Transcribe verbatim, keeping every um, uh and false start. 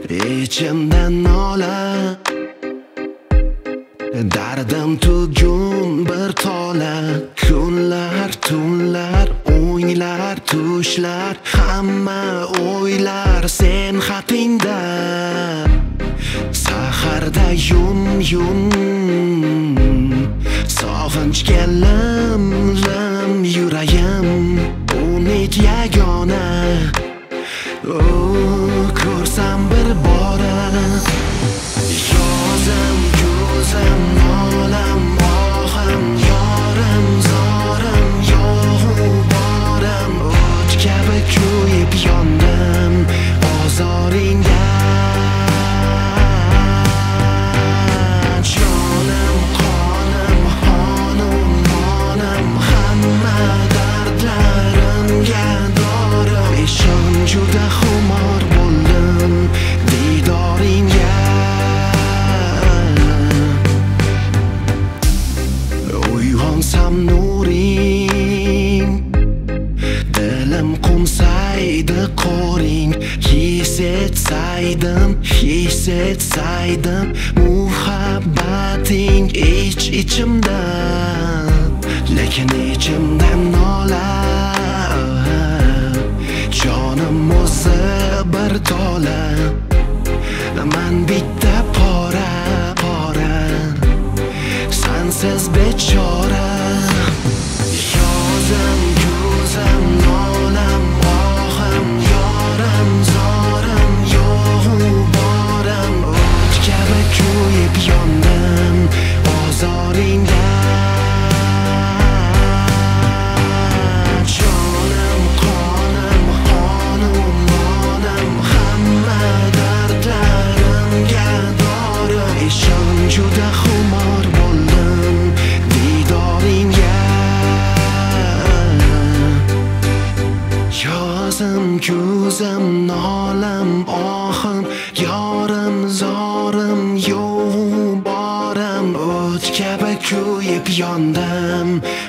ichimdan nola, dardim tugun bir tola. Kunlar, tunlar, o'ylar, tushlar, hamma o'ylar sen haqingda. Saharda yum yum sog'inchga lim lim yuragim, umid yagona. Oh, ko'rsam bir bora yozim, ko'zim, nolam, ohim, yorim, zorim, yo'g'u borim. O't kabi kuyib yondim ozoringda. Jonim, qonim, xonim, monim, hamma dardlarimga dori. Ishon juda xumor bo'ldim didoringga. Uyg'onsam nuring, dilim qo'msaydi qo'ring. His etsaydim, his etsaydim muhabbating ich ichimda. Lekin ichimdan nola, jonim o'zi bir tola. Man bitta pora pora, sensiz bechora. Yozim, ko'zim, nolam, ohim, yorim, zorim, yo'g'u borim. O't kabi kuyib yondim ozoringda. Jonim, qonim, xonim, monim, hamma dardlarimga dori. Ishon juda xumor bo'ldim didoringga. Yozim, ko'zim, nolam, ohim, yorim, zorim, yo'g'u borim. O't kabi kuyib yondim